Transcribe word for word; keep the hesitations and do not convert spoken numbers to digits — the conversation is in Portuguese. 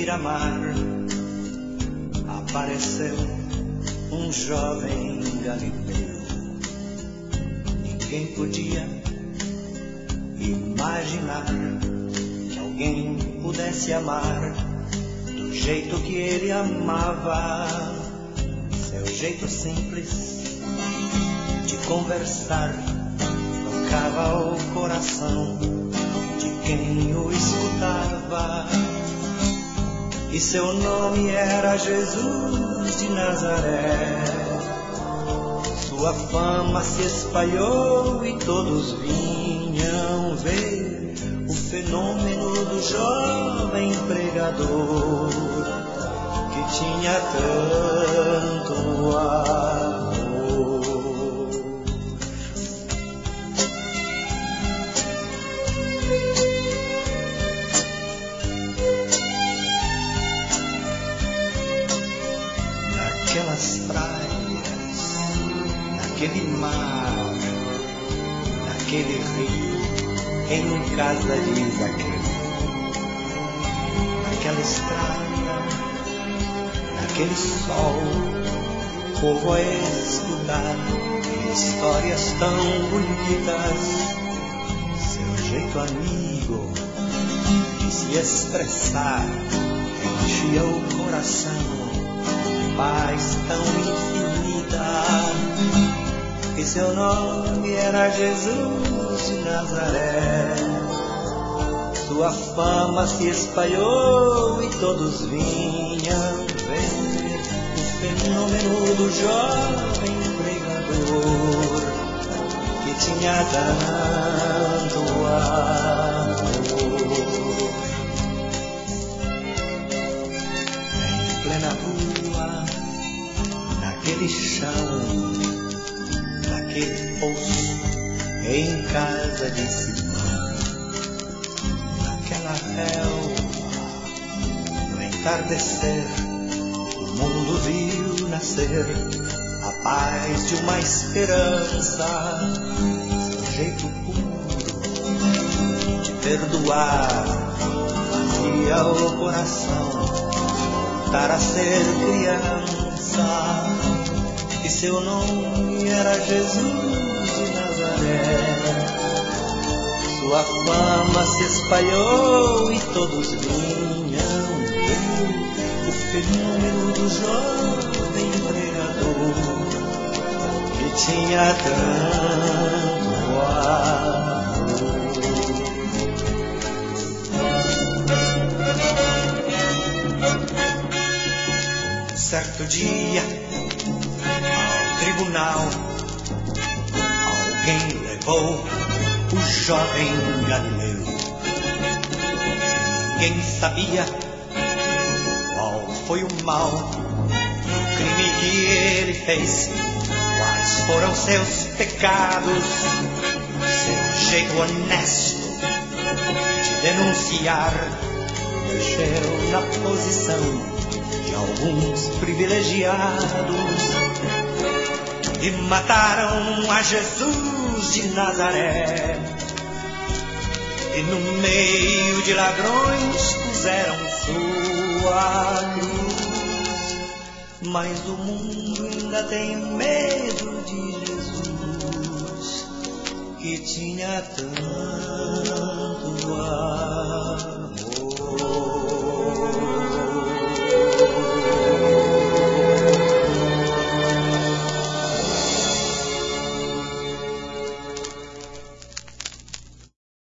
beira-mar apareceu um jovem galileu. Ninguém podia imaginar que alguém pudesse amar do jeito que ele amava. Seu jeito simples de conversar tocava o coração de quem o escutava. E seu nome era Jesus de Nazaré. Sua fama se espalhou e todos vinham ver o fenômeno do jovem pregador que tinha tanto amor. Naquelas praias, naquele mar, naquele rio, em casa de Zaqueu, naquela estrada, naquele sol, povo a escutar histórias tão bonitas. Seu jeito amigo de se expressar enchia o coração de paz tão infinita. E seu nome era Jesus de Nazaré. Sua fama se espalhou e todos vinham ver o fenômeno do jovem pregador que tinha tanto amor. Em plena rua, naquele chão, naquele poço, em casa de Simão, naquela relva, no entardecer, o mundo viu nascer a paz de uma esperança. Seu jeito puro de perdoar fazia o coração voltar a ser criança. E seu nome era Jesus de Nazaré. Sua fama se espalhou e todos vinham ver o fenômeno do jovem pregador que tinha tanto amor. Um certo dia, ao tribunal, alguém levou o jovem Galileu. Ninguém sabia qual foi o mal, o crime que ele fez, quais foram seus pecados. Seu jeito honesto de denunciar mexeu na posição de alguns privilegiados e mataram a Jesus de Nazaré. E no meio de ladrões puseram sua cruz. Mas o mundo ainda tem medo de Jesus, que tinha tanto